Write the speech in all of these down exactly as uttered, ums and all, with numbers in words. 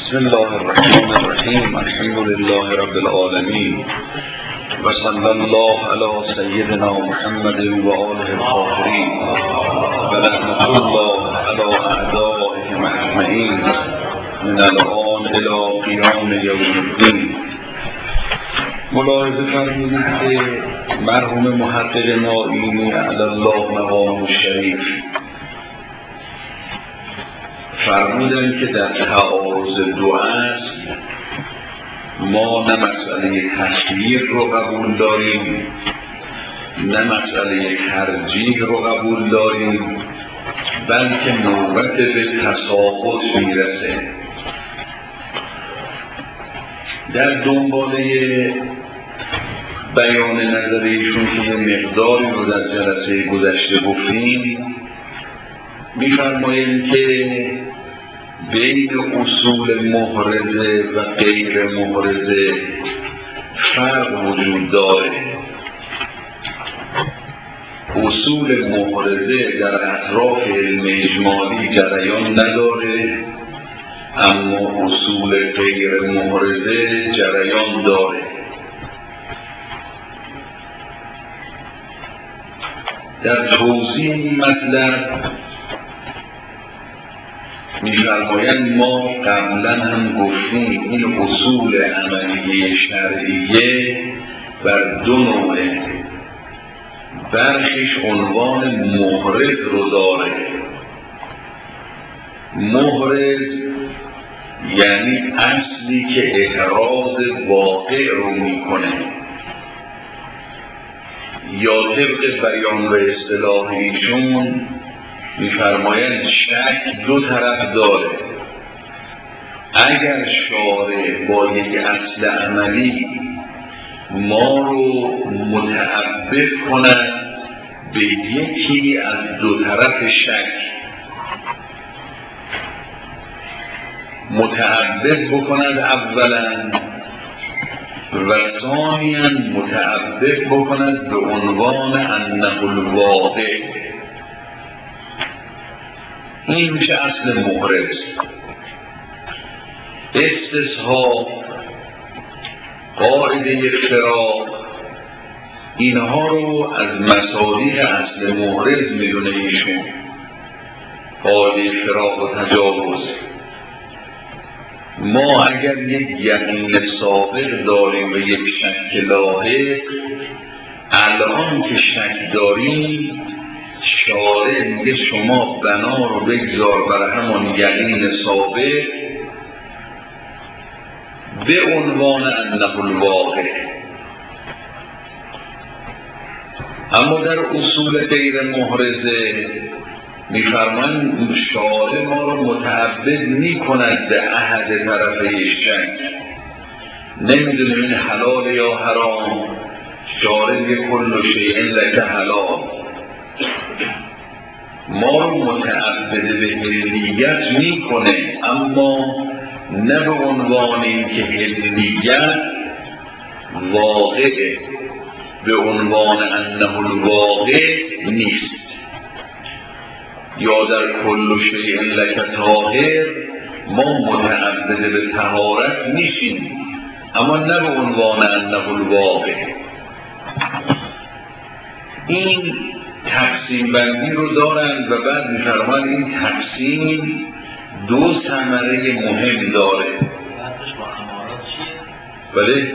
بسم الله الرحمن الرحیم. الحمد لله رب العالمین و صلی الله علی سیدنا محمد و آله الطاهرین و لعنت الله علی اعدائهم اجمعین من الآن الی قیام یوم الدین. ملاحظه فرمودید که مرحوم محقق نائینی علی الله مقامه الشریف فرمودن که در تعارض دو اصل ما نه مسئله تشریع رو قبول داریم نه مسئله ترجیح رو قبول داریم، بلکه نوبت به تساقط میرسه. در دنباله بیان نظریشون که یه مقداری رو در جلسه گذشته گفتیم، می‌فرمایند که بین اصول محرزه و غیر محرزه فرق وجود داره. اصول محرزه در اطراف علم اجمالی جریان نداره، اما اصول غیر محرزه جریان داره. در توضیح این مطلب می‌فرمایند ما قبلا هم گفتیم این اصول عملیه شرعیه بر دو نوعه. برخیش عنوان محرز رو داره. محرز یعنی اصلی که احراز واقع رو میکنه، یا طبق بیان و اصطلاح ایشون می‌فرمایند شک دو طرف داره. اگر شارع با یک اصل عملی ما رو متعبد کند به یکی از دو طرف شک، متعبد بکند اولا و ثانیاً متعبد بکند به عنوان انه الواقع، این میشه اصل محرز. استصحاب، قاعده فراق، اینها رو از مصادیق اصل محرز میدونه ایشون. قاعده فراق و تجاوز، ما اگر یک یقین سابق داریم و یک شک لاحق، الان که شک داریم شارع میگه شما بنا رو بگذار برای همان یقین سابق به عنوان انه الواقع. اما در اصول غیر محرزه میفرمان شارع ما رو متعبد میکند به احد طرفه شک. نمیدونیم این حلال یا حرام، شارع میگه کل شیء لک حلال. ما رو متعبد به حلیت میکنه، اما نه به عنوان این که حلیت واقعه، به عنوان انه الواقع نیست. یا در کل شیء لک طاهر ما متعبد به طهارت میشیم، اما نه به عنوان انه الواقع. این تقسیم بندی رو دارند و بعد می‌فرمایند این تقسیم دو ثمره مهم داره. بله؟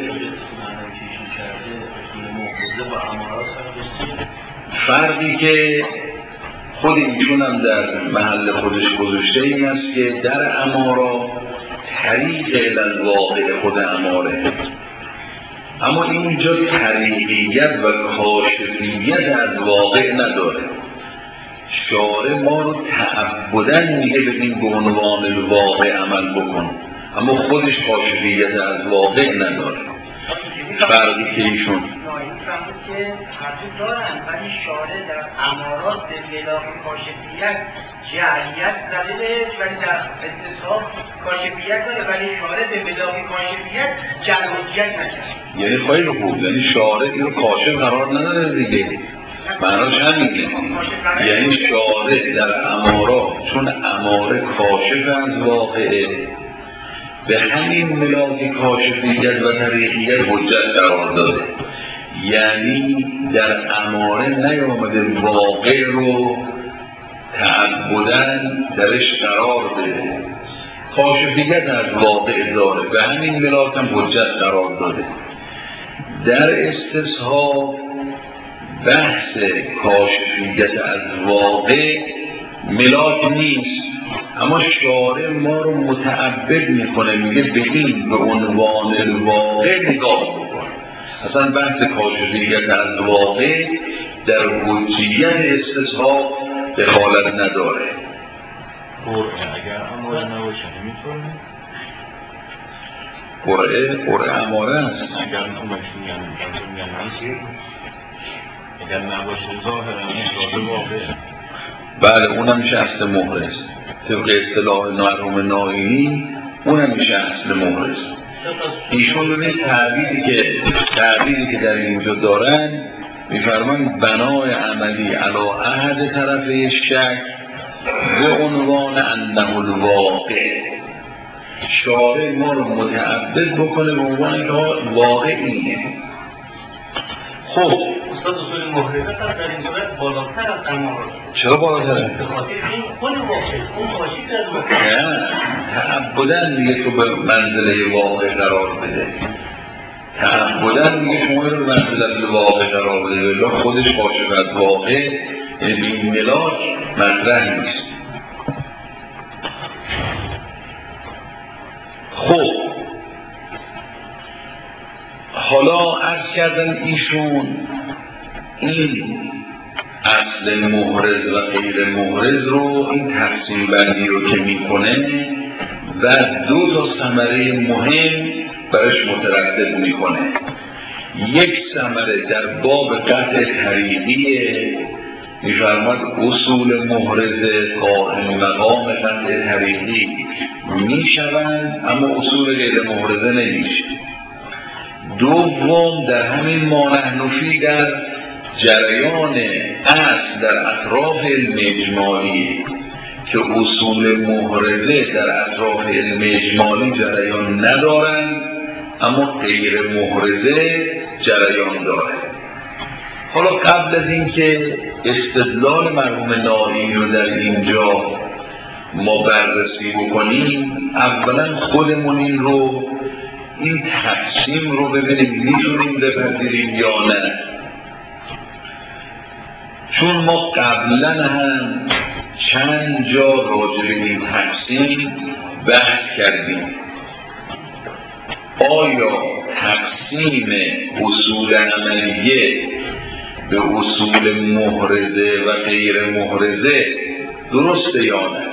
فرقی که خود ایشون هم در محل خودش گذاشته این است که در امارات طریق الواقع خود اماره، اما اینجا طریقیت و کاشفیت از واقع نداره. شارع ما رو تعبدن میگه بگیم به عنوان الواقع عمل بکن، اما خودش کاشفیت از واقع نداره. فرقی که ایشون که حضور دارن، ولی شارع در امارات به خلاف کاشفیت جعلیت زده بهش، ولی در استصحاب کاشفیت داره، ولی شارع به خلاف کاشفیت جعلیت نکرد. یعنی خیلی خوب، یعنی شارع اینو کاشف قرار نداره دیگه. معناش همینه، یعنی شارع در امارات چون اماره کاشف از واقعه، به همین ملاک کاشفیت و طریقیت حجت قرار داده. یعنی در اماره نیامده واقع رو تعبدن درش قرار بده، کاشفیت از واقع داره، به همین ملاک هم حجت قرار داده. در استصحاب بحث کاشفیت از واقع ملاک نیست، اما شارع ما رو متعبد میکنه، میگه به این به عنوان الواقع نگاه بکن. اصلا بحث کاشفیت از واقع در حجیت استصحاب دخالت نداره. قرعه اگر اماره نباشه نمیتونه؟ قرعه قرعه اماره است. اگر نباشه میگن نیست، اگر نباشه ظاهرا احراز واقعه. بله اونم میشه اصل مهرز، طبق اصطلاح مرحوم نائینی اونم میشه اصل مهرز. ایشون ببینید تعبیری که تعبیری که در اینجا دارن میفرمان بنای عملی علا احد طرفه شک به عنوان انه الواقع. شارع ما رو متعبد بکنه به عنوان که واقع اینه. خب استاد اصول محرزه در این صورت بالاتر از امارات. چرا بالاتره؟ به خاطر این خود واقع اون کاشف از واقع. نه تعبدن میگه تو به منزله واقع قرار بده. تعبدن میگه شما رو به منزله واقع قرار بده، ولی خودش کاشف از واقع این ملاک مطرح نیست. خب حالا عرض کردن ایشون این اصل محرز و غیر محرز رو، این تقسیم بندی رو که میکنه و دو تا ثمره مهم برش مترتب میکنه. یک ثمره در باب قطع طریقیه، میفرماد اصول محرز قائم مقام قطع طریقی میشوند اما اصول غیر محرزه نمیشه. دوم در همین مانحنفی در جریان اصل در اطراف علم اجمالی که اصول محرزه در اطراف علم اجمالی جریان ندارند اما غیر محرزه جریان داره. حالا قبل از اینکه استدلال مرحوم نائینی رو در اینجا ما بررسی بکنیم، اولا خودمون این رو این تقسیم رو ببینیم میتونیم بپذیریم یا نه. چون ما قبلا هم چند جا راجع به این تقسیم بحث کردیم. آیا تقسیم اصول عملیه به اصول محرزه و غیر محرزه درسته یا نه؟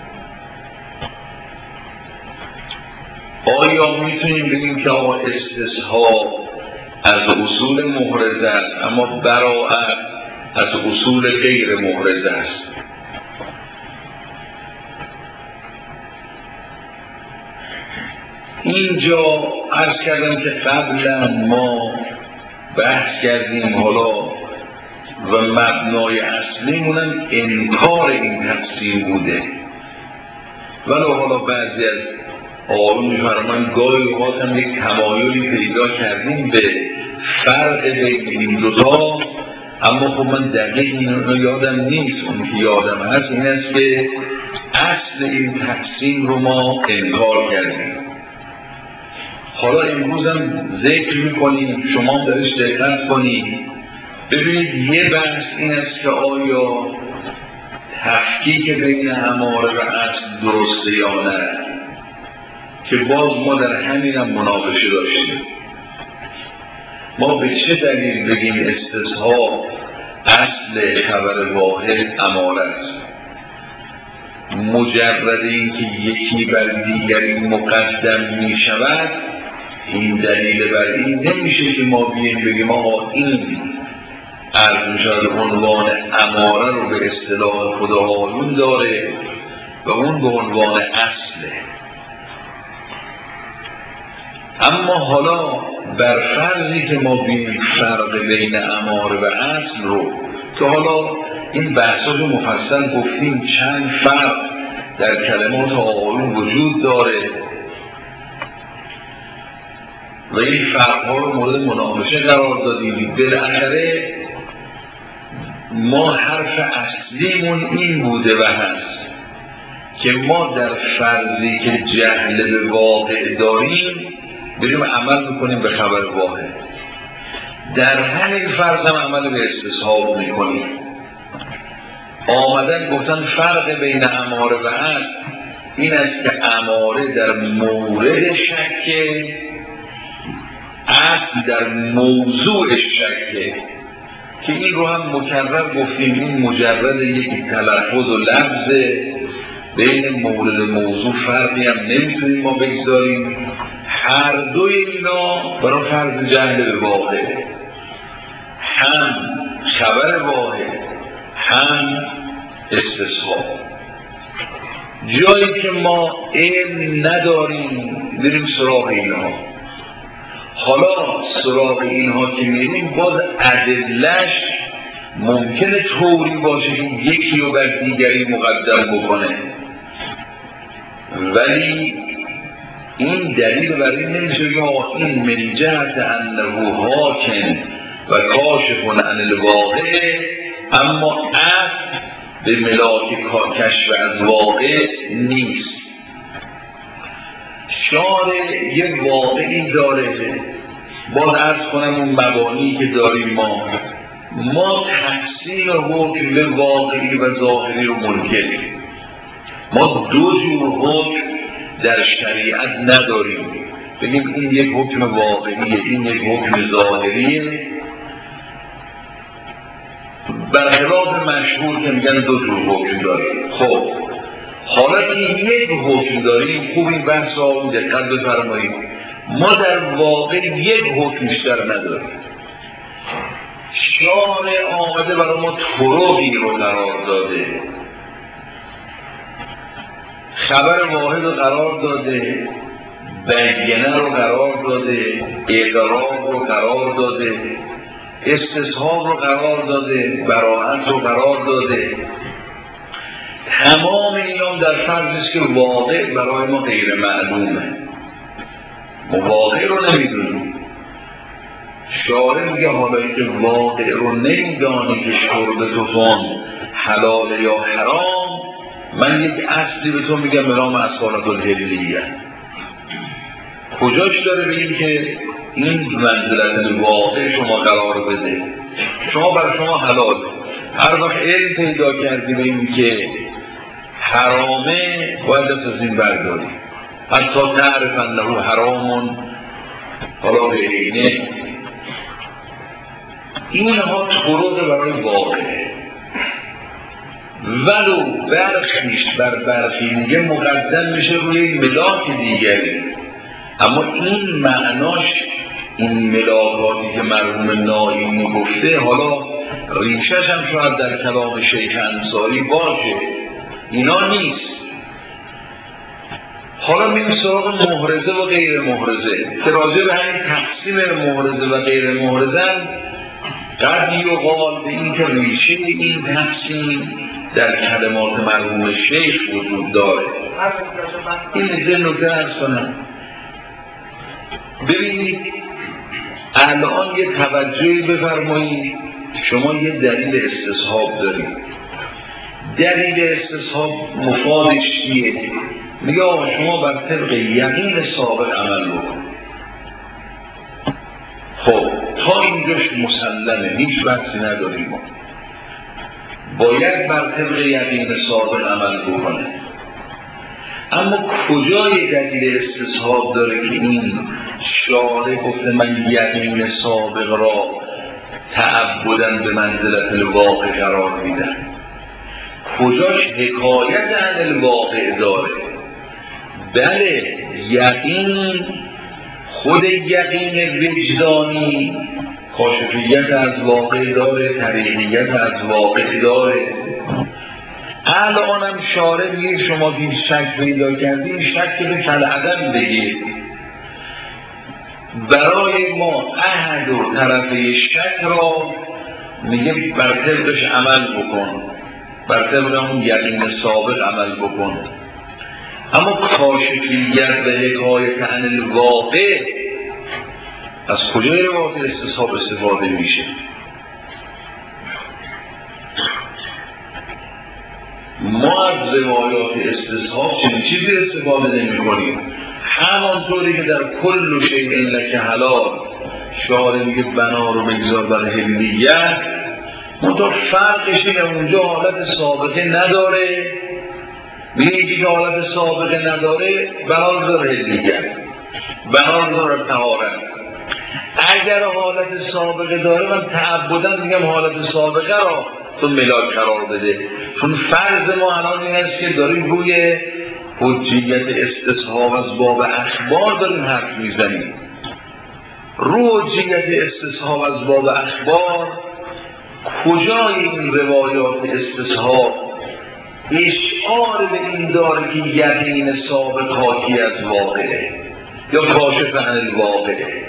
آیا میتونیم بگیم که آقا استصحاب از اصول محرزه است اما براءت از اصول غیر محرزه است؟ اینجا عرض کردم که قبلا ما بحث کردیم حالا و مبنای اصلیمونم انکار این تقسیم بوده، ولی حالا بعضی از آقایون می‌فرمایند گاهی اوقات هم یک تمایلی پیدا کردیم به فرق بین این دوتا، اما خب من دقیق این یادم نیست. اون که یادم هست این است که اصل این تقسیم رو ما انکار کردیم. حالا امروز هم ذکر میکنیم، شما درش دقت کنید ببینید. یه بحث این است که آیا تفکیک بین اماره و اصل درسته یا نه، که باز ما در همین هم مناقشه داشتیم. ما به چه دلیل بگیم استصحاب اصل خبر واحد اماره است؟ مجرد اینکه یکی بر دیگری مقدم می شود این دلیل بر این نمیشه که ما بیاییم بگیم آقا این عرض می شود عنوان اماره رو به اصطلاح خداوند داره و اون به عنوان اصله. اما حالا بر فرضی که ما بینیم فرق بین اماره و اصل رو، که حالا این بحثات رو مفصل گفتیم چند فرق در کلمات آقایون وجود داره و این فرق‌ها رو مورد مناقشه قرار دادیم. بالاخره ما حرف اصلیمون این بوده و هست که ما در فرضی که جهل به واقع داریم بریم عمل میکنیم به خبر واحد، در همین فرض هم عمل به استصحاب میکنیم. آمدن گفتن فرق بین اماره و اصل این است که اماره در مورد شکه، اصل در موضوع شکه، که این رو هم مکرر گفتیم این مجرد یک تلفظ و لفظه، بین مورد موضوع فرقی هم نمیتونیم ما بگذاریم. هر دوی اینا برای فرض جهل به واقع، هم خبر واحد هم استصحاب. جایی که ما علم نداریم بریم سراغ اینها. حالا سراغ اینها که میریم باز ادله‌اش ممکنه طوری باشه که یکی رو بر دیگری مقدم بکنه، ولی این دلیل برای این نمیشه که این من جهت انه حاکم و کاشف عن الواقع، اما اصل به ملاک کشف از واقع نیست. شارع یه واقعی داره. باز عرض کنم اون مبانی که داریم ما ما تقسیم حکم به واقعی و ظاهری رو منکریم. ما دو جور حکم در شریعت نداریم، بگیم این یک حکم واقعیه این یک حکم ظاهریه، برخلاف مشهور که میگن دو جور حکم داریم. خب حالا که یک حکم داریم، خوب این بحث رو دقت بفرمایید، ما در واقع یک حکم بیشتر نداریم. شارع آمده برای ما طرقی رو قرار داده، خبر واحد رو قرار داده، بینه رو قرار داده، اقرار رو قرار داده، استصحاب رو قرار داده، براءت رو قرار داده. تمام اینا در فرض که واقع برای ما غیر معلومه، ما واقع رو نمیدونیم. شارع میگه حالا که واقع رو نمیدانی که شرب توفان حلال یا حرام، من یک اصلی به تو میگم به نام اصالت الحلیه. کجاش داره بگیم که این منزلت واقع شما قرار بده، شما بر شما حلال. هر وقت علم پیدا کردی به این که حرامه باید از این برداری، حتی تعرف انه حرامون حالا به اینه. اینها طرق برای واقعه، ولو برخیش بر برخی دیگه مقدم میشه روی ملاک دیگری، اما این معناش این ملاکاتی که مرحوم نائی گفته حالا ریشش هم شاید در کلام شیخ انصاری باشه، اینا نیست. حالا میریم سراغ محرزه و غیر محرزه که راجع به همین تقسیم محرزه و غیر محرزه قد یقال به این که ریشه این تقسیم در کلمات مرحوم شیخ وجود داره. این ازده نکته ارز کنم. ببینید الان یه توجهی بفرمایید، شما یه دلیل استصحاب دارید. دلیل استصحاب مفادش چیه؟ میگه آقا شما بر طبق یقین سابق عمل بکن. خب تا اینجاش مسلمه، هیچ بحثی نداریم، ما باید بر طبق یقین سابق عمل بکنه. اما کجای دلیل استصحاب داره که این شارع گفته من یقین سابق را تعبداً به منزلت الواقع قرار میدم؟ کجاش حکایت عن الواقع داره؟ بله یقین، خود یقین وجدانی کاشفیت از واقع داره، طریقیت از واقع داره. الان هم شارع میگه شما که شک پیدا کردین شک به کالعدم بگید. برای ما احد و طرفه شک را میگه بر طبقش عمل بکن، بر طبق اون یقین سابق عمل بکن. اما کاشفیت به حکایت عن الواقع از کجای روایات استصحاب استفاده میشه؟ ما از روایات استصحاب چنین چیزی استفاده نمی کنیم. همانطوری که در کل شیء لک حلال شارع میگه بنا رو بگذار برای حلیت، منطقه فرقش اینه اونجا حالت سابقه نداره، میگه که حالت سابقه نداره بنا رو داره حلیت، بنا رو داره طهارت. اگر حالت سابقه داره من تعبداً میگم حالت سابقه را تو ملاک قرار بده، چون فرض ما الان این است که داریم روی حجیت استصحاب از باب اخبار داریم حرف میزنیم. رو حجیت استصحاب از باب اخبار کجای این روایات استصحاب اشعار به این داره که یقین ثابت حاکی از واقعه یا کاشف عن الواقعه؟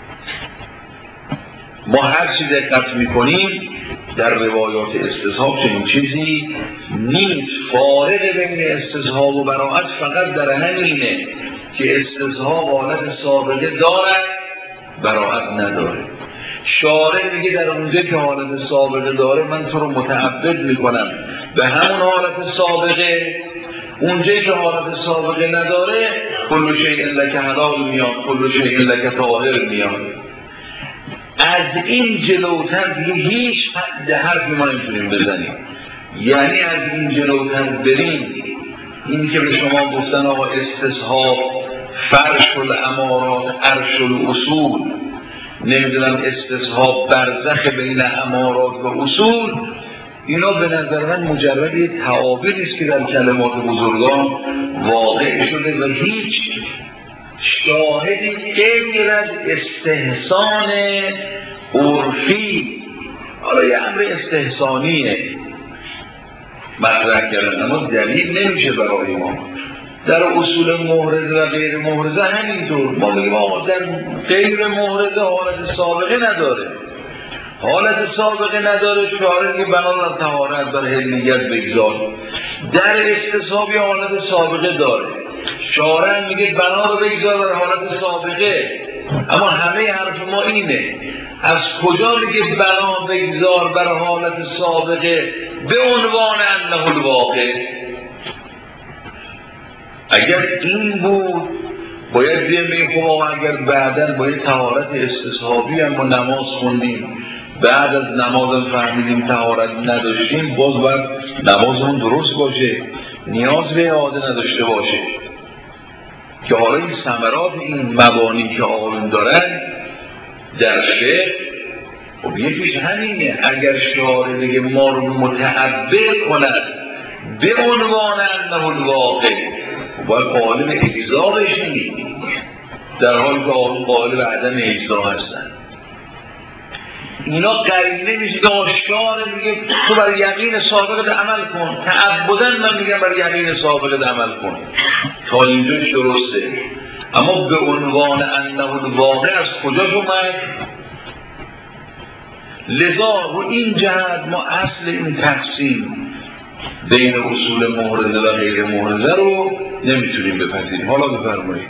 ما هر چی دقت میکنیم در روایات استصحاب چنین چیزی نیست. فارق بین استصحاب و براءت فقط در همینه که استصحاب حالت سابقه دارد، براءت نداره. شارع میگه در اونجا که حالت سابقه داره من تو رو متعبد میکنم به همون حالت سابقه، اونجا که حالت سابقه نداره کل شیء لک حلال میاد، کل شیء لک طاهر میاد. از این جلوتر دیگه هیچ حد حرفی ما نمیتونیم بزنیم. یعنی از این جلوتر بریم، این که به شما گفتن آقا استصحاب فرش الامارات عرش الاصول، نمیدونم استصحاب برزخ بین امارات و اصول، اینا به نظر من مجرد یه تعابیری است که در کلمات بزرگان واقع شده و هیچ شاهدی غیر از استحسان عرفی، حالا یه امر استحسانیه مطرح کردن، اما دلیل نمیشه برای ما. در اصول محرزه و غیر محرزه همینطور ما میگیم آقا در غیر محرزه حالت سابقه نداره، حالت سابقه نداره، شارع که بنابراین طهارت بر حلیت بگذار. در استصحاب حالت سابقه داره، شارع میگه بنا رو بگذار بر حالت سابقه. اما همه حرف ما اینه، از کجا میگه بنا بگذار بر حالت سابقه به عنوان انه الواقع؟ اگر این بود باید بیم بگیم خب اگر بعداً باید طهارت استصحابی هم با نماز خوندیم، بعد از نمازم فهمیدیم طهارت نداشتیم، باز باید نمازمون درست باشه، نیاز به اعاده نداشته باشه. که حالا این ثمرات این مبانی که آقایون دارن در فقه خب یکیش همینه، اگر شارع بگه ما رو متعبد کند به عنوان انه الواقع باید قالب اجزا بشیم، در حالی که قالب عدم اجزا هستن. اینا قرینه میشه که شارع میگه تو بر یقین سابقت عمل کن، تعبداً من میگم بر یقین سابقت عمل کن، تا اینجاش درسته. اما به عنوان انه الواقع از کجا اومد؟ لذا رو این جهت ما اصل این تقسیم بین اصول محرزه و غیر محرزه رو نمیتونیم بپذیریم. حالا بفرمایید.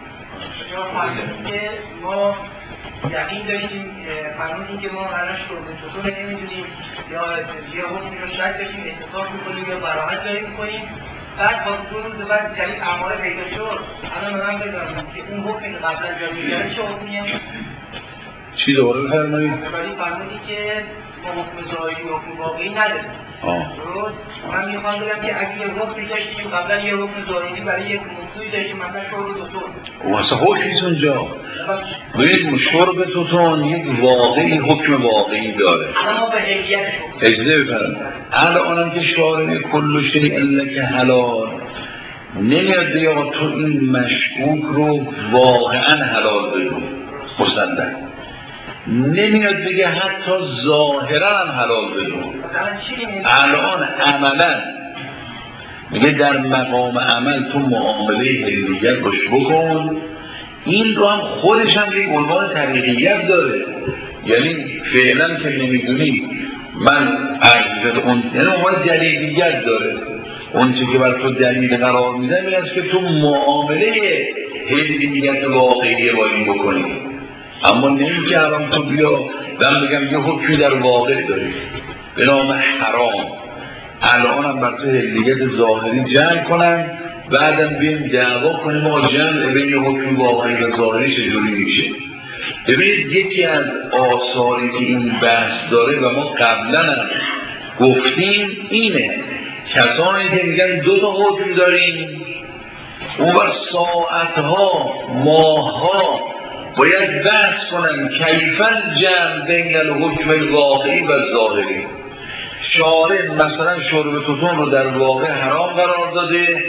ما یقین داشتیم فرمودیم که ما الان شروع به نمیدونیم یا یا حکمی رو شک داشتیم اتصال میکنیم یا براحت داریم میکنیم، بعد با دو روز بعد جدید اماره پیدا شد. الان من بدانم که اون حکمی که قبلا جا میگیره چه حکمیه؟ چی دوباره بفرمایید؟ ولی فرمودی که ما حکم ظاهری و حکم واقعی نداریم. درست؟ من میخوام بگم که اگه یه حکمی داشتیم قبلا یه حکم ظاهری برای یک موضوعی داشتیم مثلا شرب توتون، او اصلا حکمیست اونجا. ببینید شرب توتون یک واقعی حکم واقعی داره. اما به حلیتش اجازه بفرمایید. الانم که شارع کل شیء لک حلال نمیاد بگه تو این مشکوک رو واقعا حلال بگو مسلم، نمیاد بگه حتی ظاهرا هم حلال بگو. الان عملا میگه در مقام عمل تو معامله حلیت باش بکن. این رو هم خودش هم یک عنوان طریقیت داره، یعنی فعلا که نمیدونی من عرض اون یعنی عنوان دلیلیت داره. اون چیزی که بر تو دلیل قرار میده این است که تو معامله حلیت واقعی با این بکنی. اما نمیگه الان تو بیا من بگم یه حکمی در واقع داری به نام حرام، الان هم بر تو حلیت ظاهری جمع کنن، بعدم بیم دعوا کنیم ما جمع بین حکم واقعی و ظاهری چجوری میشه. ببینید یکی از آثاری که این بحث داره و ما قبلا هم گفتیم اینه، کسانی که میگن دو تا حکم داریم اون وقت ساعتها ماهها باید بحث کنن کیفاً جمع بین الحکم الواقعی و ظاهری. شارع مثلا شرب توتون رو در واقع حرام قرار داده،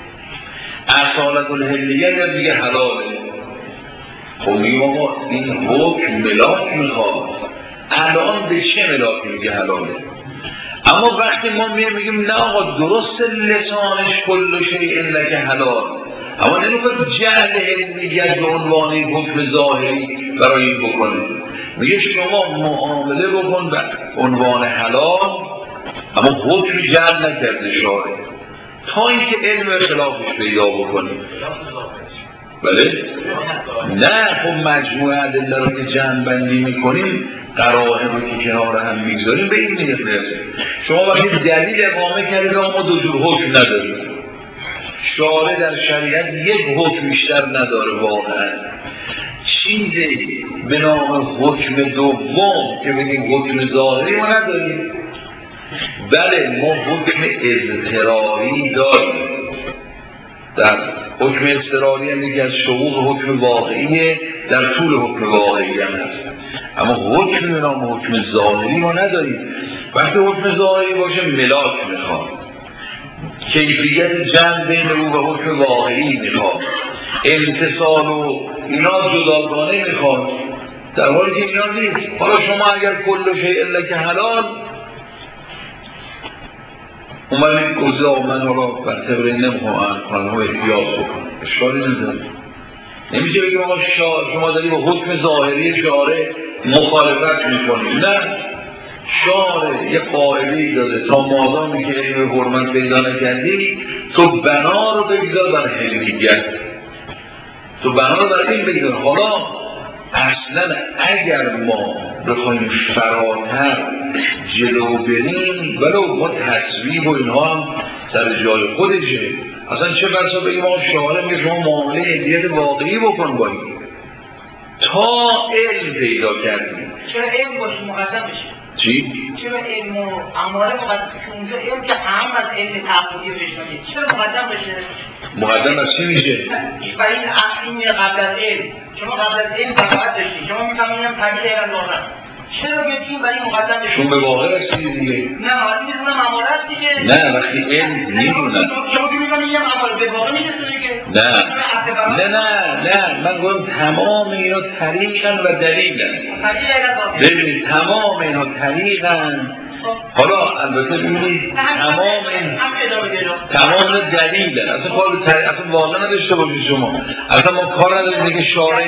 اصالت الحلیه یا دیگه حلاله. خب میگم آقا این حکم ملاک میخواد، الان به چه ملاکی میگه حلاله؟ اما وقتی ما میگیم نه آقا درست لسانش کل شیء لک حلال، اما نمیخواد جهل حلیت به عنوان حکم ظاهری برای این بکنه، میگه شما معامله بکن به عنوان حلال اما حکم جهل نکرده شارع تا اینکه علم خلافش پیدا بکنه. بله؟ نه خب مجموعه ادله رو که جمع بندی میکنیم قرائن رو که کنار هم میگذاریم به این میرسه. شما وقتی دلیل اقامه کردید اما دو جور حکم نداریم، شارع در شریعت یک حکم بیشتر نداره واقعا، چیزی به نام حکم دوم که بگیم حکم ظاهری ما نداریم. بله ما حکم اضطراری داریم، در حکم اضطراری هم یکی از شروط حکم واقعیه، در طول حکم واقعی هم هست، اما حکم به نام حکم ظاهری ما نداریم. وقتی حکم ظاهری باشه ملاک میخواد، کیفیت جمع بین او و حکم واقعی میخواد، امتصال و اینا جداگانه میخواد، در حالی که اینا نیست. حالا شما اگر کل شیء لک حلال اومدید گفته من حالا بسته برای نمیخوام خانم احتیاط بکنم، اشکالی نداره. نمیشه بگیم آقا شما داری با حکم ظاهری شارع مخالفت میکنی، نه، شارع یه قاعده‌ای داده تا مادامی که علم حرمت پیدا نکردی تو بنا رو بگذار بر حلیت، تو بنا رو بر این بگذار. حالا اصلا اگر ما بخوایم فراتر جلو بریم ولو با تصویب و اینها هم در جای خودشه، اصلا چه بسا بگیم آقا شارع میگه شما معامله حلیت واقعی بکن با این تا علم پیدا کردیم. چرا علم باشه مقدم بشه؟ چی؟ چرا علم و اماره مقدم بشه؟ اونجا علم که هم از علم تعبدی بشنید چرا مقدم بشه؟ مقدم از چی میشه؟ برای این اصلی قبل از علم، شما قبل از علم تفاوت داشتید، شما میفهمید تغییر علم واقعا چرا بگیم برای مقدم بشه؟ چون به واقع رسیدی دیگه. نه حالا میدونم اماره است دیگه. نه وقتی علم میدونم شما که میگم این اماره به واقع میرسونه که نه نه نه نه من گفتم تمام اینا طریقن و دلیلن. ببینید تمام اینا طریقن. حالا البته ببینید تمام تمام دلیلن، اصلا کار اصلا واقعا نداشته باشید شما، اصلا ما کار نداریم دیگه شارع.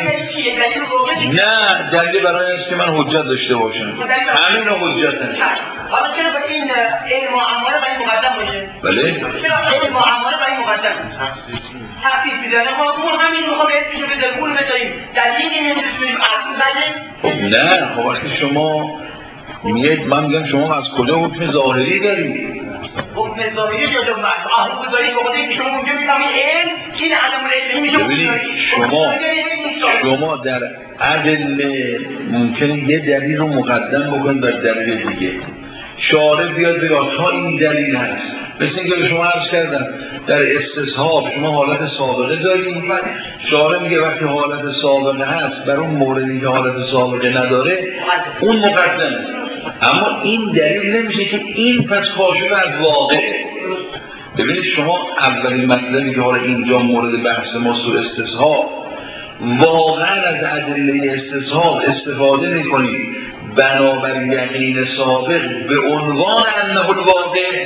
نه دلیل برای است که من حجت داشته باشم، همین حجته. حالا چرا به این علم و اماره برای مقدم باشه؟ بله چرا علم و اماره برای مقدم تفسیر می‌زنه؟ ما اون همین می‌خوام اسمشو بذاریم اون بذاریم دلیلی نمی‌تونیم اصل بده. نه خب وقتی شما میگید من میگم شما از کجا حکم ظاهری دارید؟ حکم ظاهری یا جو حکم ظاهری بخاطر که شما اونجا می‌فهمید علم این علم العلم میشه. ببینید شما شما در ادله ممکنه یه دلیل رو مقدم بکنید بر دلیل دیگه، شارع بیاد بگه تا این دلیل هست. مثل اینکه به شما عرض کردم در استصحاب شما حالت سابقه دارید، شارع میگه وقتی حالت سابقه هست بر اون موردی که حالت سابقه نداره اون مقدمه، اما این دلیل نمیشه که این پس کاشف از واقع. ببینید شما اولین مطلبی که حالا اینجا مورد بحث ما سو استصحاب، واقعا از ادله استصحاب استفاده میکنید بنابر یقین سابق به عنوان انه الواقع.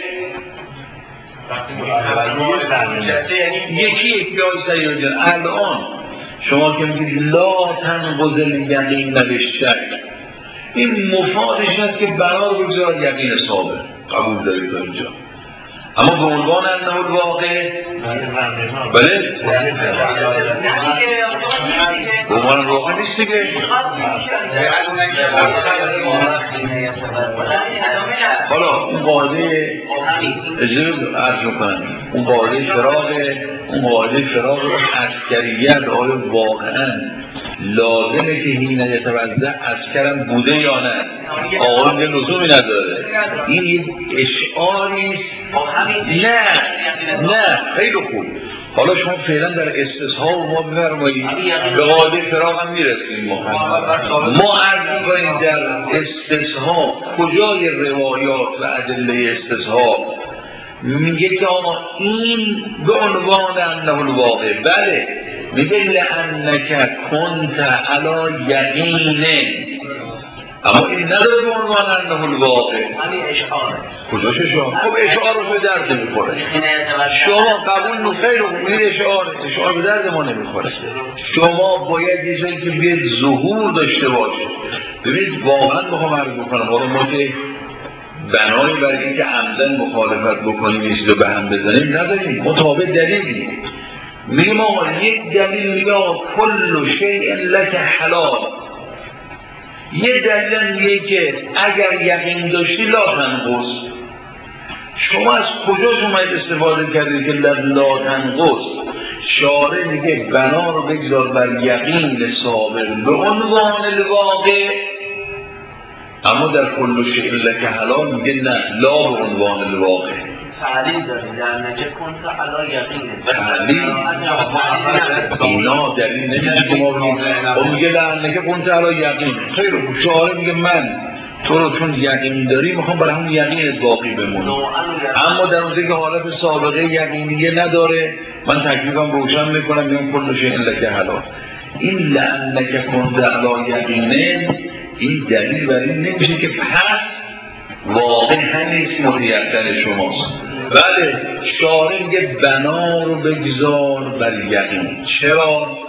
یکی یکی های سیاد جان الان شما که میگید لا تنقض الیقین بالشک، این مفادش هست که بنا رو بگذار یقین سابق قبول دارید تا اینجا، اما به عنوان انه الواقع بله عنوان واقع نیست دیگه. حالا اون قاعده اجازه عرض کنم، اون قاعده فراغه، اون قاعده فراغ عسکریت آیا واقعا لازمه که هین یتوزع عسکرم بوده یا نه؟ آقایون یه لزومی نداره. این یک اشعاریست. نه نه خیلی خوب. حالا شما فعلا در استصحاب ما بفرمایید، به قاعده فراغ هم میرسیم. ما ما عرض می‌کنیم در استصحاب کجای روایات و ادله استصحاب میگه که آقا این به عنوان انه الواقع، بله میگه لانک کنت علی یقین، اما این نداره به عنوان انه الواقع. همین اشعاره کجاش اشعار؟ خب اشعار رو به درد نمیخوره. شما قبول نخیر رو بگید اشعار، اشعار به درد ما نمیخوره. شما باید یه جایی که بیاد ظهور داشته باشه. ببینید واقعا میخوام عرض بکنم، حالا ما که بنایی برای اینکه عمدن مخالفت بکنیم ایست رو به هم بزنیم نداریم، مطابق دلیلی میگیم آقا یک دلیل میگه کل شیء لک حلال، یه دلیل میگه که اگر یقین داشتی لا تنقص. شما از کجا شما استفاده کردید که لا تنقص؟ شارع میگه بنا رو بگذار بر یقین سابق به عنوان الواقع، اما در کل شیء لک حلال میگه نه، لا به عنوان الواقع. تعلیل داریم در نجه کنت علی یقینه. تعلیل اینا دلیل نمیشه که ما بگیم اون میگه در نجه کنت علی یقین. خیلی خوب، شعاره میگه من تو رو چون یقین داری میخوام برای همون یقینت باقی بمونی، اما در اونجایی که حالت سابقه یقینیه نداره من تکلیفم روشن میکنم میگم کل شیء لک حلال. این لانک کنت علی یقینه این دلیل برای این نمیشه که پس واقع همیست متیقن شماست. بله شارع میگه بنا رو بگذار بر یقین. چرا؟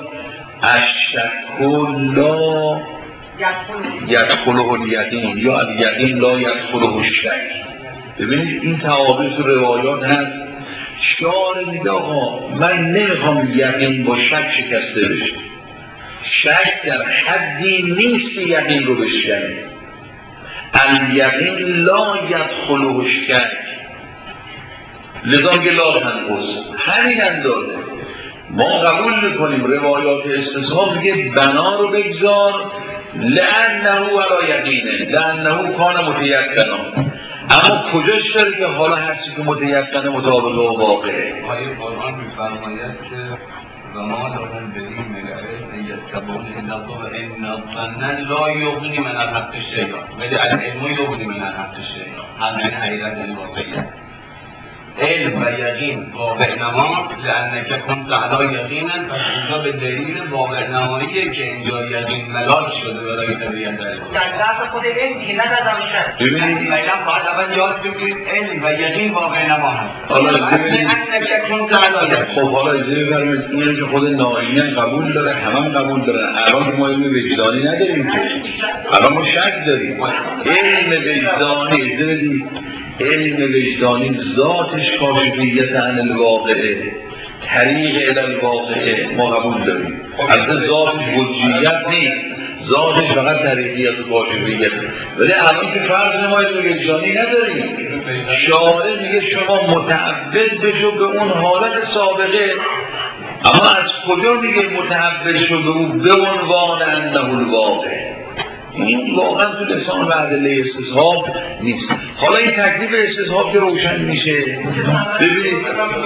الشک لا یدخله الیقین یا الیقین لا یدخله الشک. ببینید این تعابیر تو روایات هست. شارع میگه آقا من نمیخوام یقین با شک شکسته بشه، شک در حدی نیست یقین رو بشکنه. الیقین لا یدخله الشک، لذا میگه لا تنقص. همین اندازه ما قبول میکنیم روایات استصحاب میگه بنا رو بگذار لانه علی یقینه، لانه کان متیقنا، اما کجاش داره که حالا هرچی که متیقنه مطابق و واقعه. آیه قرآن میفرماید که و ما لهم بدین ملعه یتبعون الا و ان الظن لا یغنی من الحق شیئا، ولی العلم یغنی من الحق شیئا. همین حقیقت این واقعیت. علم و یقین واقع نما لانک کنت علی یقینا، پس اینجا به دلیل واقع نماییه که اینجا یقین ملاک شده برای طبیعت علم. در درس خود علم دیگه ندادم شد. ببینید باید اول یاد بگیرید علم و یقین واقع نما هست. حالا ببینید لانک کنت علی یقین. خب حالا اجازه بفرمایید اینو که خود نائینی قبول داره، همه قبول دارن. الان ما علم وجدانی نداریم که، الان ما شک داریم. علم وجدانی اجازه بدید، علم وجدانی ذاتش کاشفیت عن الواقعه، طریق الی الواقعه ما قبول داریم. البته ذاتش وجودیت نیست، ذاتش فقط طریقیت و کاشفیت. ولی الان که فرض ما علم وجدانی نداریم، شارع میگه شما متعبد بشو به اون حالت سابقه، اما از کجا میگه متعبد شو به اون به عنوان انه الواقع؟ این واقعا تو لسان و ادله استصحاب نیست. حالا این تکلیف استصحاب که روشن میشه ببینید.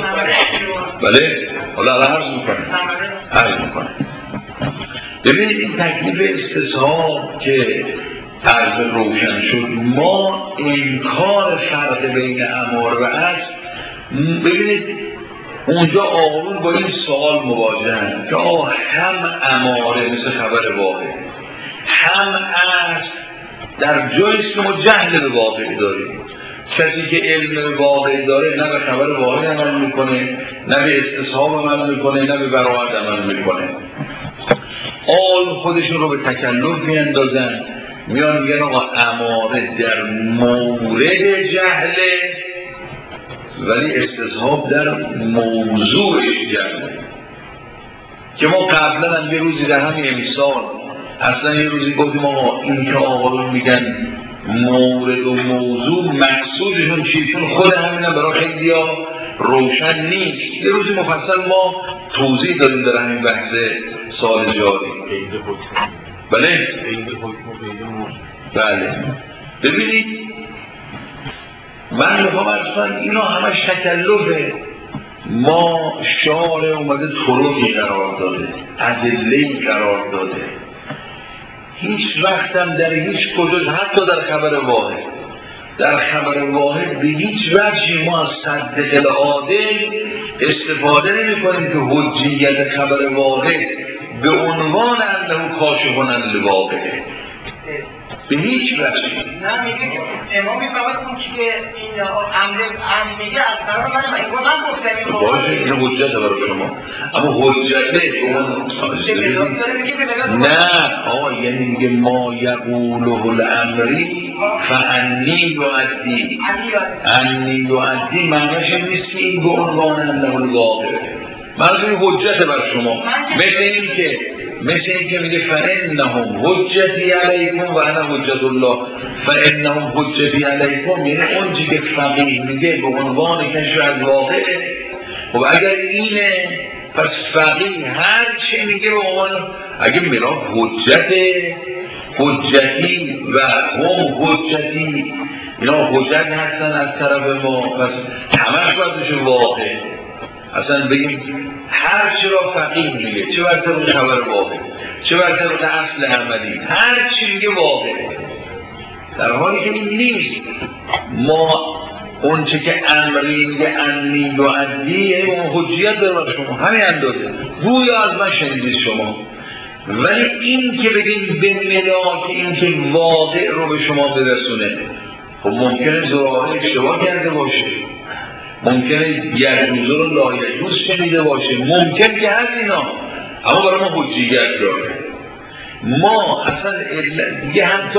بله حالا عرض میکنم عرض میکنم ببینید این تکلیف استصحاب که عرض روشن شد، ما انکار فرق بین امار و اصل. ببینید اونجا آقایون با این سوال مواجهن که آه هم اماره مثل خبر واقع، هم اصل در جاییست که ما جهل به واقع داریم. کسی که علم به واقع داره نه به خبر واقع عمل میکنه، نه به استصحاب عمل میکنه، نه به براعت عمل میکنه. آل خودشون رو به تکلف میاندازن، میان میگن آقا اماره در مورد جهله ولی استصحاب در موضوعش جهله. که ما قبلا هم یه روزی در همین امسال اصلا یه روزی گفتیم آقا این که آقایون میگن مورد و موضوع مقصودشون چیه، چون خود همین هم برای خیلی ها روشن نیست. یه روزی مفصل ما توضیح داریم در همین بحث سال جاری. قید حکم. بله؟ قید حکم و قید موضوع. بله. ببینید من میخوام ارز کنم اینا همش تکلفه. ما شارع اومده طرقی قرار داده، ادله‌ای قرار داده. هیچ وقتم در هیچ کجا، حتی در خبر واحد، در خبر واحد به هیچ وجهی ما از صدق العادل استفاده نمی کنیم که حجیت خبر واحد به عنوان انه کاشفن للواقع به هیچ وجه. نه میگه امام میفهمد اون چی که این امر امر میگه از طرف من من گفتم این باشه این حجت برای شما، اما حجته اون نه آه یعنی میگه ما یقوله الامری فانی یعدی انی یعدی معنیش نیست این به عنوان انه الواقع، منظور حجت بر شما. مثل این که مثل این که میگه فانهم حجتی علیکم و انا حجت الله، فانهم حجتی علیکم یعنی اون چیزی که فقیه میگه به عنوان کشف از واقعه. خب اگر اینه پس فقیه هر چی میگه به عنوان، اگه میرا حجت حجتی و هم حجتی اینا حجت هستن از طرف ما، پس همش باید بشه واقع. اصلا بگیم هر چی را فقیه میگه، چه برسه رو خبر واقع، چه برسه رو اصل عملی، هر چی میگه واقع، در حالی که این نیست. ما اون چه که امری میگه انی و عدی اون حجیت داره شما همین اندازه، گویا از من شنیدید شما. ولی این که بگیم به ملاک این که واقع رو به شما برسونه، خب ممکنه زراره اشتباه کرده باشه، ممکنه یجوزه رو لایجوز شنیده باشه، ممکن که هست اینا، اما برای ما حجیت داره. ما اصلا دیگه حتی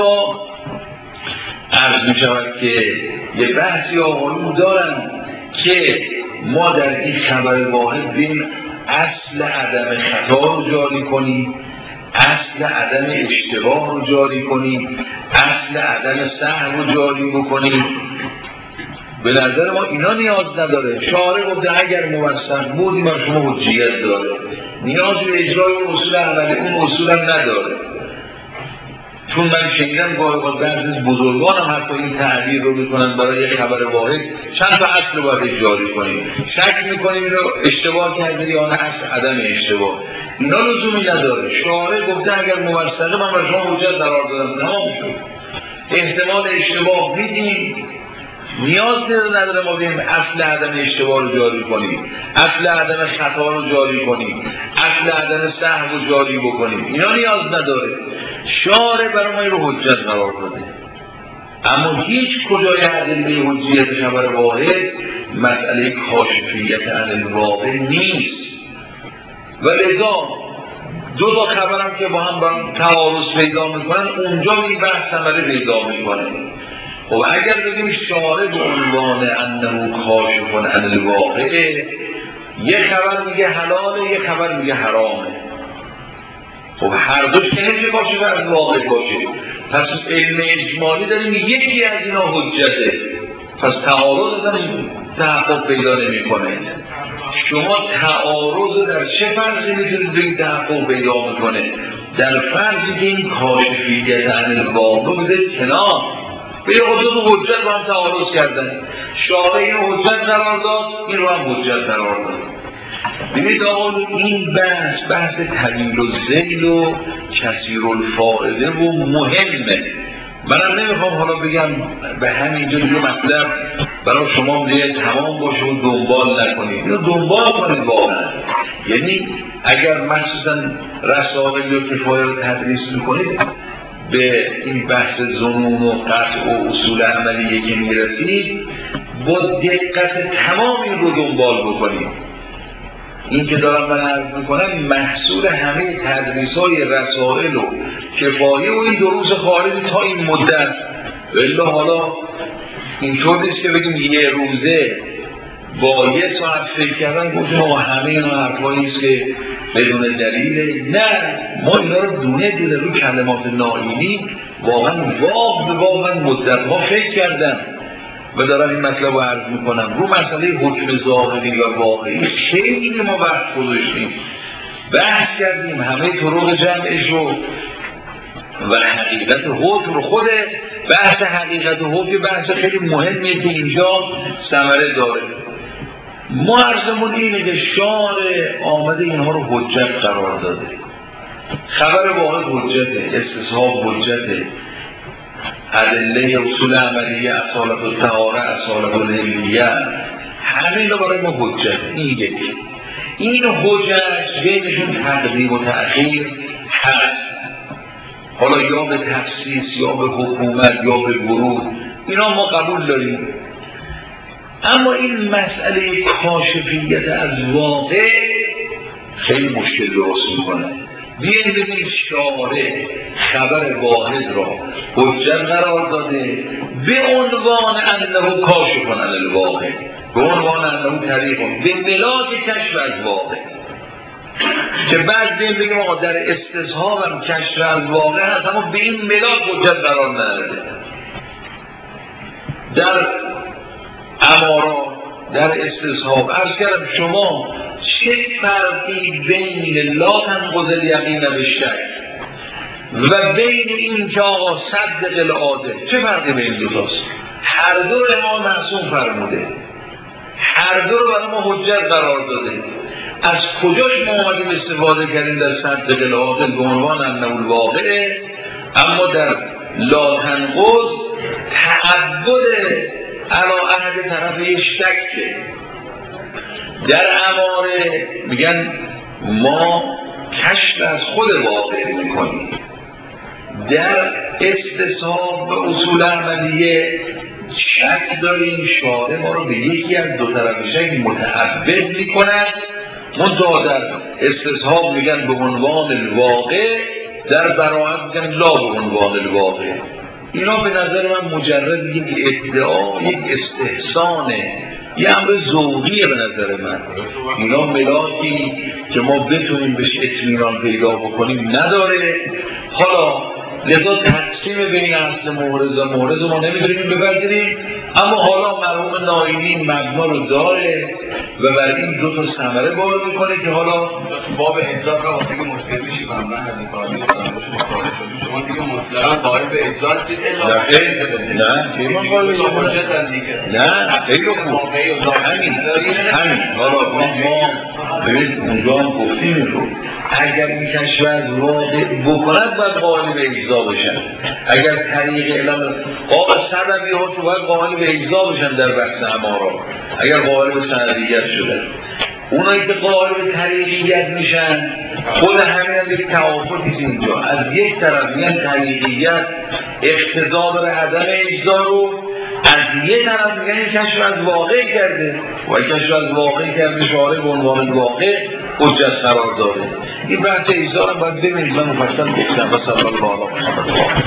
عرض می شود که یه بحثی آقایون دارن که ما در این خبر واحد بین اصل عدم خطا رو جاری کنیم، اصل عدم اشتباه رو جاری کنیم، اصل عدم سهو رو جاری بکنیم. به نظر ما اینا نیاز نداره. شارع گفته اگر موثق بود این شما حجیت داره، نیاز به اجرای اصول عملی اون اصول هم نداره. چون من شنیدم گاهی بعضی از بزرگان هم حتی این تعبیر رو میکنن برای خبر واحد چند تا اصل رو باید جاری کنیم، شک میکنیم رو اشتباه کرده یا نه اصل عدم اشتباه، اینا لزومی نداره. شارع گفته اگر موثقه من برای شما حجت قرار دادم، تمام شد. احتمال اشتباه میدیم، نیاز نداره ما بگیم اصل عدم اشتباه رو جاری کنیم، اصل عدم خطا رو جاری کنیم، اصل عدم سهو رو جاری بکنیم، اینا نیاز نداره. شارع برای ما این رو حجت قرار داده. اما هیچ کجای ادله حجیت خبر واحد مسئله کاشفیت عن الواقع نیست. و لذا دو تا خبرم که با هم با هم تعارض پیدا میکنن اونجا این بحث ثمره پیدا میکنه. خب اگر بگیم شارع به عنوان انه کاشف عن الواقع، یه خبر میگه حلاله، یه خبر میگه حرامه، خب هر دوش که نمیشه باشه و از واقع باشه. پس علم اجمالی داریم یکی از اینا حجته، پس تعارض از این تحقق پیدا نمی کنه. شما تعارض در چه فرضی میتونید به این تحقق پیدا میکنه؟ در فرضی که این کاشفیت عن الواقع بده کنار به یه خودتون حجت رو هم تعارض کردن. شارع این حجت قرار داد، این رو هم حجت قرار داد. ببینید آقا این بحث بحث طویل و ذیل و کثیر الفائده و مهمه. منم نمیخوام حالا بگم به همینجا یه مطلب برای شما دیگه تمام باشه و دنبال نکنید، اینو دنبال کنید واقعا. یعنی اگر مخصوصا رسائل یا کفایه رو تدریس میکنید به این بحث ظنون و قطع و اصول عملیه که میرسید با دقت تمام این رو دنبال بکنید. این که دارم من عرض میکنم محصول همه تدریس های رسائل و کفایه و این دروس خارجی تا این مدت. الا حالا اینطور نیست که بگیم یه روزه با یه ساعت فکر کردن گفتیم آقا همه اینا حرفایی است که بدون دلیله. نه، ما اینا رو دونه دونه رو کلمات ناینی واقعا واقع به واقعا مدت ها فکر کردم و دارم این مطلب رو عرض میکنم. رو مسئله حکم ظاهری و واقعی خیلی ما وقت گذاشتیم، بحث کردیم، همه طرق جمعش رو و حقیقت حکم رو. خود بحث حقیقت حکم بحث خیلی مهمیه که اینجا ثمره داره. ما عرضمون اینه که شارع آمده اینها رو حجت قرار داده. خبر واحد حجته، استصحاب حجته، ادله اصول عملیه، اصالت الطهاره، اصالت العلیه، همه اینا برای ما حجت. این یکی. این حجت بینشون تقدیم و تأخیر هست، حالا یا به تخصیص یا به حکومت یا به ورود، اینا ما قبول داریم. اما این مسئله کاشفیت از واقع خیلی مشکل درست میکنه. بیاییم ببینیم شارع خبر واحد را حجت قرار داده به عنوان انه کاشف عن الواقع، به عنوان انه طریق به ملاک کشف از واقع، که بعد بیم بگیم آقا در استصحاب هم کشف از واقع هست اما به این ملاک حجت قرار نداده. در امارات، در استصحاب عرض کردم شما چه فرقی بین لا تنقض الیقین به شک و بین این که آقا صدق العادل، چه فرقی بین دوتاست؟ هر دو رو ما معصوم فرموده، هر دو رو برای ما حجت قرار داده. از کجاش ما آمدیم استفاده کردیم در صدق العادل به عنوان انه الواقع، اما در لا تنقض تعبد علا عهد طرف شکه. در اماره میگن ما کشف از خود واقع میکنیم، در استصحاب و اصول عملیه شک داریم، شارع ما رو به یکی از دو طرف شک متعبد میکنن. منتها در استصحاب میگن به عنوان الواقع، در براءت میگن لا به عنوان الواقع. اینا به نظر من مجرد یک ادعا، یک استحسانه، یه امر ذوقیه به نظر من. اینا ملاکی که ما بتونیم بهش اطمینان پیدا بکنیم نداره. حالا لذا تقسیم بین اصل محرز و محرز ما نمیتونیم بپذیریم، اما حالا مرحوم ناینی مبنا رو داره و برای این دو تا ثمره وارد میکنه که حالا باب ادراک را وقتی که مشکل میشی من من از کاری شما دیگه مطلقا قائل به ادراک هستید الا نه نه من قائل به حجت دیگه نه خیلی خوب همین همین حالا ما ببینید اونجا هم گفتیم این رو اگر این کشف از واقع بکند باید قائل به اجزا بشن. اگر طریق اعلام آقا سببی ها تو باید قائل به اجزا بشن در بحث امارات. اگر قائل به سندیت شده اونایی که قائل به طریقیت میشن خود همین هم یک توافقی اینجا از یک طرف میگن طریقیت اقتضا داره عدم اجزا رو، از یک طرف میگن این کشف از واقع کرده و کشف از واقع کرده شارع به عنوان واقع حجت قرار داره. این بحث اجزا رو باید ببینید، من مفصل گفتم و صلی الله علیه و